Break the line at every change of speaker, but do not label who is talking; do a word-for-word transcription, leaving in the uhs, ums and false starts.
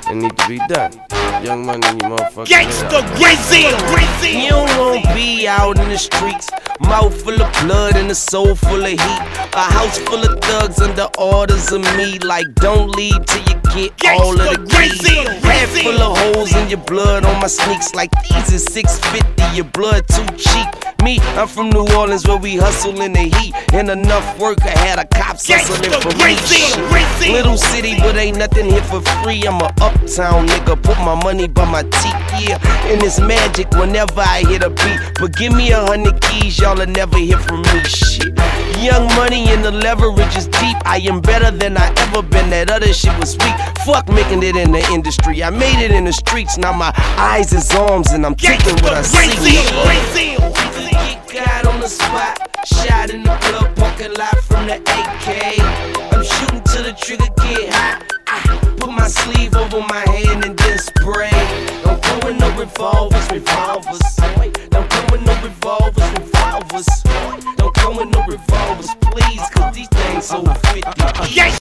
that need to be done. Young Money, you motherfucker.
Gangsta Grizzly.
You don't wanna be out in the streets, mouth full of blood and a soul full of heat. A house full of thugs under orders of me. Like, don't leave till you get
Gangsta
all of the keys.
Grizzly.
Head full of holes in your blood on my sneaks. Like, these is six fifty, your blood too cheap. Me, I'm from New Orleans where we hustle in the heat. And enough work, I had a cops hustling
Gangsta
for me.
Grizzly.
Little city, but ain't nothing here for free. I'm a uptown nigga, put my money by my teeth, yeah. And it's magic whenever I hit a beat. But give me a hundred keys, y'all'll never hear from me, shit. Young Money and the leverage is deep. I am better than I ever been, that other shit was weak. Fuck making it in the industry, I made it in the streets. Now my eyes is arms and I'm taking what I see. Get God on the spot, shot in the club, parking lot from the A K. I'm shooting till the trigger get hot. I put my sleeve over my hand and then spray. Don't come with no revolvers, revolvers. Don't come with no revolvers, revolvers. Don't come with no revolvers, please, cause these things so fifty.